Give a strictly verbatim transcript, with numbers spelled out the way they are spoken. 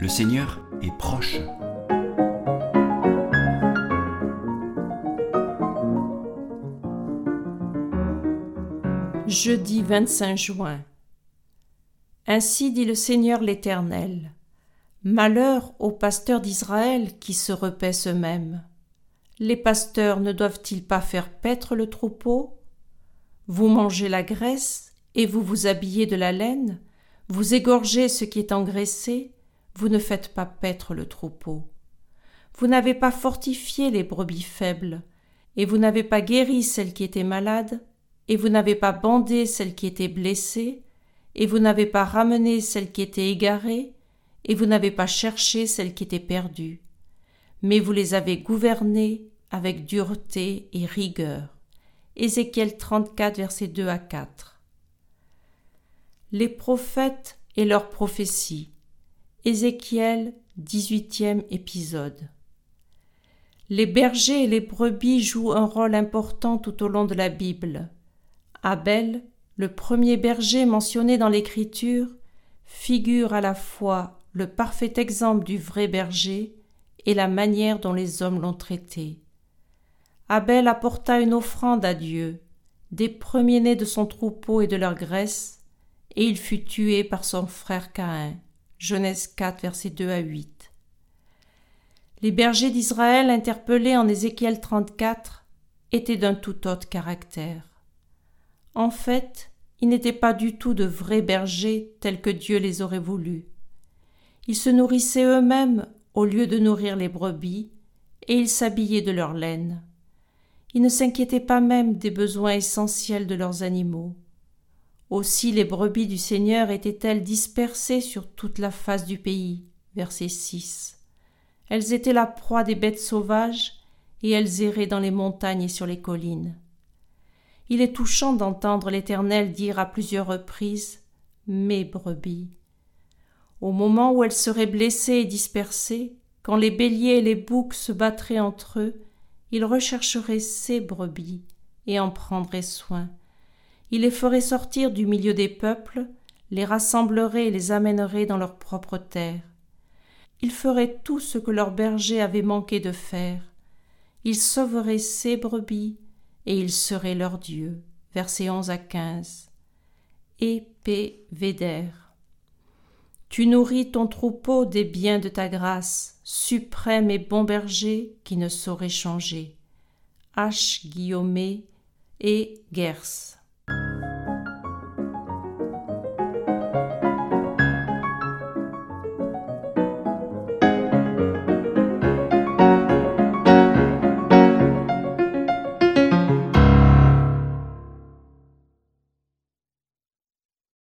Le Seigneur est proche. Jeudi vingt-cinq juin. Ainsi dit le Seigneur l'Éternel. Malheur aux pasteurs d'Israël qui se repaissent eux-mêmes. Les pasteurs ne doivent-ils pas faire paître le troupeau? Vous mangez la graisse et vous vous habillez de la laine, vous égorgez ce qui est engraissé, vous ne faites pas paître le troupeau. Vous n'avez pas fortifié les brebis faibles, et vous n'avez pas guéri celles qui étaient malades, et vous n'avez pas bandé celles qui étaient blessées, et vous n'avez pas ramené celles qui étaient égarées, et vous n'avez pas cherché celles qui étaient perdues. Mais vous les avez gouvernées avec dureté et rigueur. Ézéchiel trente-quatre, versets deux à quatre. Les prophètes et leurs prophéties. Ézéchiel, dix-huitième épisode. Les bergers et les brebis jouent un rôle important tout au long de la Bible. Abel, le premier berger mentionné dans l'Écriture, figure à la fois le parfait exemple du vrai berger et la manière dont les hommes l'ont traité. Abel apporta une offrande à Dieu, des premiers-nés de son troupeau et de leur graisse, et il fut tué par son frère Caïn. Genèse quatre, versets deux à huit. Les bergers d'Israël interpellés en Ézéchiel trente-quatre étaient d'un tout autre caractère. En fait, ils n'étaient pas du tout de vrais bergers tels que Dieu les aurait voulus. Ils se nourrissaient eux-mêmes au lieu de nourrir les brebis, et ils s'habillaient de leur laine. Ils ne s'inquiétaient pas même des besoins essentiels de leurs animaux. Aussi les brebis du Seigneur étaient-elles dispersées sur toute la face du pays. Verset six. Elles étaient la proie des bêtes sauvages, et elles erraient dans les montagnes et sur les collines. Il est touchant d'entendre l'Éternel dire à plusieurs reprises « mes brebis ». Au moment où elles seraient blessées et dispersées, quand les béliers et les boucs se battraient entre eux, il rechercherait ses brebis et en prendrait soin. Il les ferait sortir du milieu des peuples, les rassemblerait et les amènerait dans leur propre terre. Il ferait tout ce que leurs bergers avaient manqué de faire. Il sauverait ses brebis et il serait leur Dieu. Versets onze à quinze. Épée Védère. Tu nourris ton troupeau des biens de ta grâce, suprême et bon berger qui ne saurait changer. H. Guillaumet et Gers.